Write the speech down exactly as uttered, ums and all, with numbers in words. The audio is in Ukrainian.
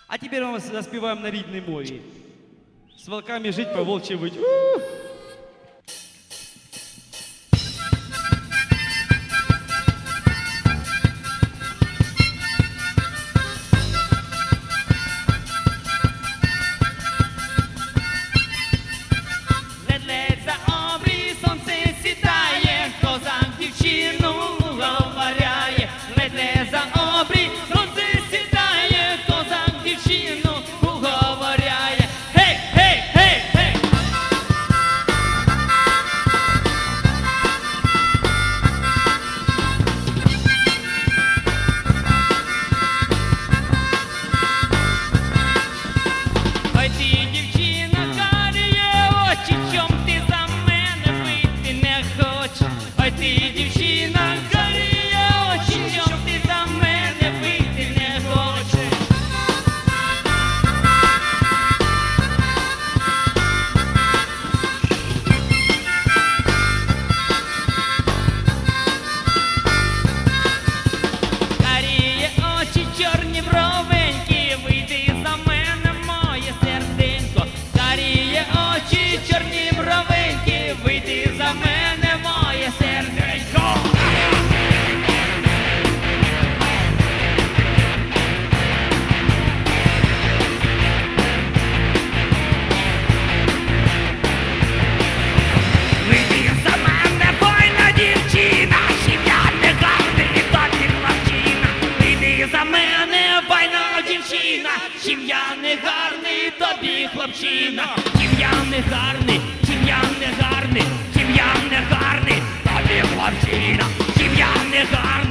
А теперь мы заспеваем на рідній мові. С волками жить, по волчьи выть. У! Ледь-ледь за обрій сонце сідає, козак дівчину уговоряє. Ледь-ледь за обрій сонце сідає, козак дівчину уговоряє. Гей, гей, гей, гей! Ой, ти, дівчина, каріє очі, чом ти за мене вийти не хочеш? Ой, ти, дівчина, каріє очі, чом ти за мене вийти не хочеш? Каріє очі, чорні бровенькі, вийди за мене, моє серденько. Каріє очі, чорні бровенькі, вийди за мене, моє серденько. Вийди за мене, файна дівчина, сім'я не гарний, тобі хлопчина. Вийди за мене, файна дівчина, сім'я не гарний, тобі хлопчина. Сім'я не гарний, сім'я не гарний, сім'я не гарний, тобі хлопчина. Сім'я не гарний.